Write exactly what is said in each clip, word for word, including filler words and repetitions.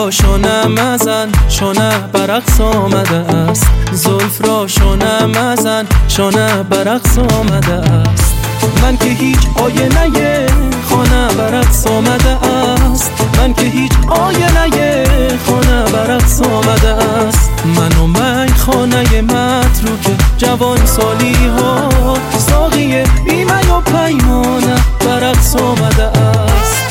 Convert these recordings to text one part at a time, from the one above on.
را شونه مزن، شونه برقص آمده است. زلف را شونه مزن، شونه برقص آمده است. من که هیچ آینه خانه برقص آمده است. من که هیچ آینه خانه برقص آمده است. من و من خانه متروک جوان سالی ها، ساقی بیمه و پیمانه برقص آمده است.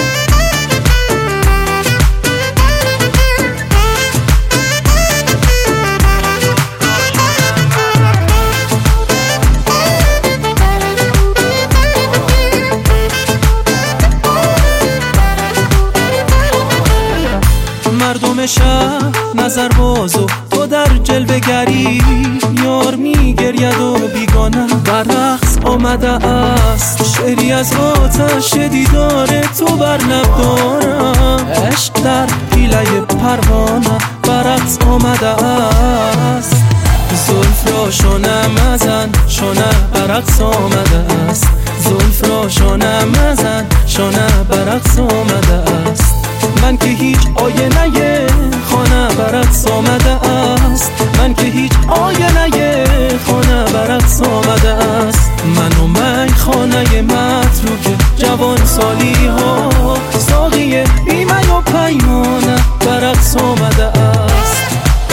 مردم شهر نظر بازو تو در جلوه گری، یار می گرید و بیگانه برقص آمده است. شعری از آتش دیدار تو بر لب دارم، عشق در پیله پروانه برقص آمده است. زلف را شونه مزن، شونه برقص آمده است. زلف را شونه مزن، شونه برقص آمده است. من که هیچ آینه خانه برقص آمده است. من که هیچ آینه خانه برقص آمده است. من و من خانه متروک جوان سالی ها، ساقی بیمه و پیمانه برقص آمده است.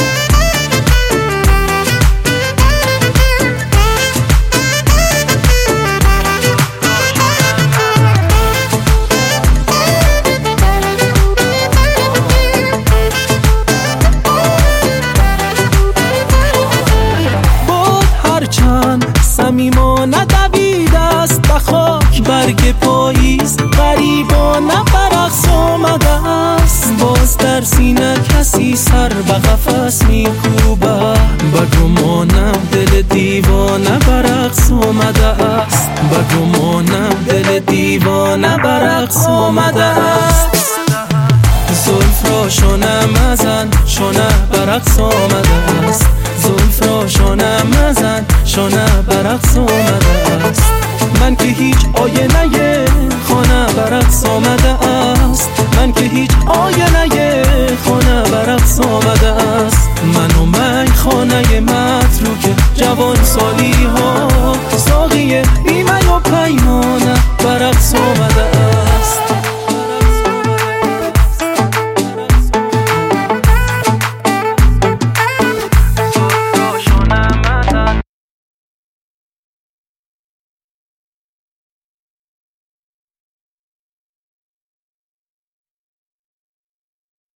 صمیمانه دوید است به خاک برگ پاییز، غریبانه برقص آمده است. باز در سینه کسی سر به قفس میکوبه، به گمانم دل دیوانه برقص آمده است. به گمانم دل دیوانه برقص آمده است. زلف را شونه مزن، شونه برقص آمده است. زلف را شونه مزن، شونه برقص آمده است. من که هیچ آینه